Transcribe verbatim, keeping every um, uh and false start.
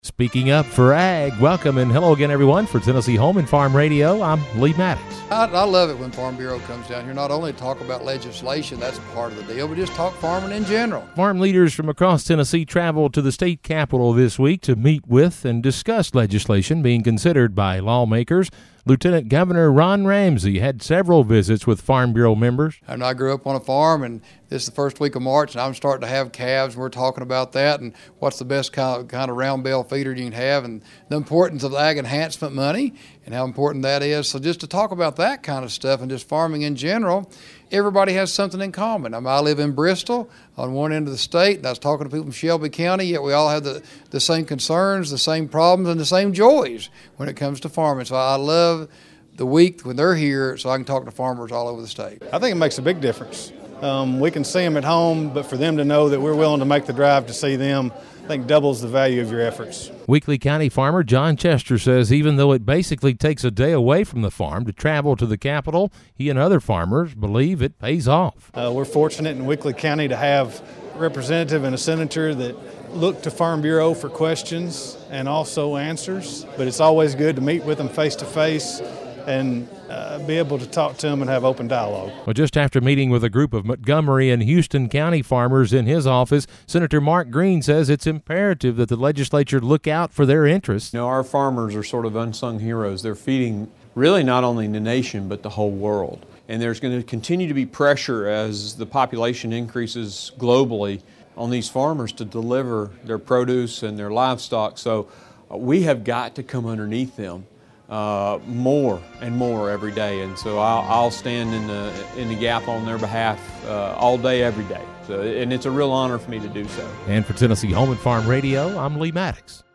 Speaking up for ag, welcome and hello again, everyone, for Tennessee Home and Farm Radio. I'm Lee Maddox. I, I love it when Farm Bureau comes down here, not only to talk about legislation, that's a part of the deal, but just talk farming in general. Farm leaders from across Tennessee traveled to the state capitol this week to meet with and discuss legislation being considered by lawmakers. Lieutenant Governor Ron Ramsey had several visits with Farm Bureau members. And I grew up on a farm, and this is the first week of March, and I'm starting to have calves, and we're talking about that and what's the best kind of, kind of round bale feeder you can have, and the importance of ag enhancement money and how important that is. So just to talk about that kind of stuff and just farming in general, everybody has something in common. I mean, I live in Bristol on one end of the state, and I was talking to people from Shelby County, yet we all have the, the same concerns, the same problems, and the same joys when it comes to farming. So I love the week when they're here so I can talk to farmers all over the state. I think it makes a big difference. Um, we can see them at home, but for them to know that we're willing to make the drive to see them, I think doubles the value of your efforts. Weakley County farmer John Chester says even though it basically takes a day away from the farm to travel to the Capitol, he and other farmers believe it pays off. Uh, we're fortunate in Weakley County to have a representative and a senator that look to Farm Bureau for questions and also answers, but it's always good to meet with them face to face and uh, be able to talk to them and have open dialogue. Well, just after meeting with a group of Montgomery and Houston County farmers in his office, Senator Mark Green says it's imperative that the legislature look out for their interests. You know, our farmers are sort of unsung heroes. They're feeding really not only the nation but the whole world. And there's going to continue to be pressure as the population increases globally on these farmers to deliver their produce and their livestock. So uh, we have got to come underneath them Uh, more and more every day, and so I'll, I'll stand in the in the gap on their behalf uh, all day, every day. So, and it's a real honor for me to do so. And for Tennessee Home and Farm Radio, I'm Lee Maddox.